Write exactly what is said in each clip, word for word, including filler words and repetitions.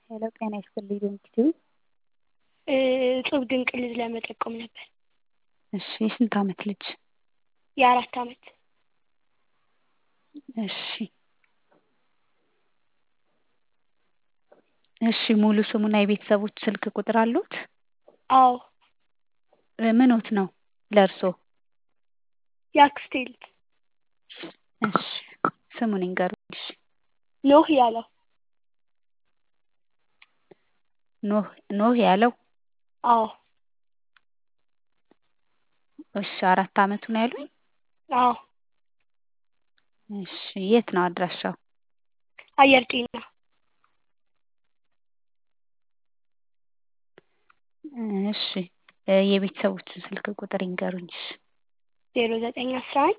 ሄሎ ጤና ይስጥልኝ ዶንኪቲዩ። እጹብ ድንቅ ልጅ ለመጠቆም ነበር። እሺ የስንት አመት ልጅ? የአራት አመት። እሺ እሺ ሙሉ ስሙና የቤተሰቦች ስልክ ቁጥር አሉት? አዎ። ምኖት ነው ለእርሶ? የአክስቴ ልጅ። እሺ ስሙን ይንገሩኝ እሺ። ኖህ ያለው። ኖህ ኖህ ያለው? አዎ። እሺ አራት አመቱ ነው ያሉኝ? አዎ። እሺ የት ነው አድራሻው? አየር ጤና። እሺ የቤተሰቦቹን ስልክ ቁጥር ይንገሩኝ እሺ። ዜሮ ዘጠኝ አስራ አንድ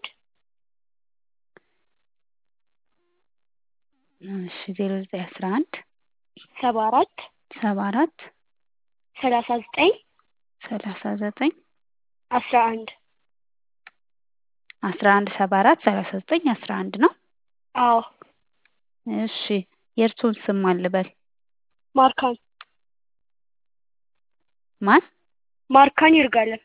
እሺ ዜሮ ዘጠኝ አስራ አንድ ሰባ አራት ሰባ አራት ሰላሳ ዘጠኝ ሰላሳ ዘጠኝ አስራ አንድ አስራ አንድ ሰባ አራት ሰላሳ ዘጠኝ አስራ አንድ ነው? አዎ። እሺ የእርሶን ስም ማን ልበል? ማርካን። ማን? ማርካን ይርጋለም።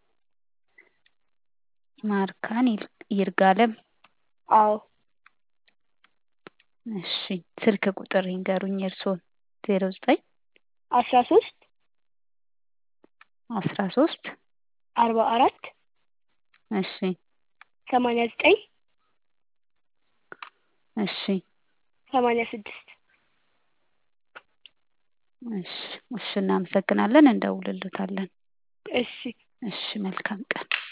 ማርካን ይርጋለም። አዎ። እሺ ስልክ ቁጥር ይንገሩኝ የእርሶን? ዜሮ ዘጠኝ አስራ ሶስት አስራ ሶስት አርባ አራት እሺ ሰማንያ ዘጠኝ እሺ ሰማንያ ስድስት እሺ እሺ እናመሰግናለን እንደውልልዎታለን። እሺ እሺ መልካም ቀን።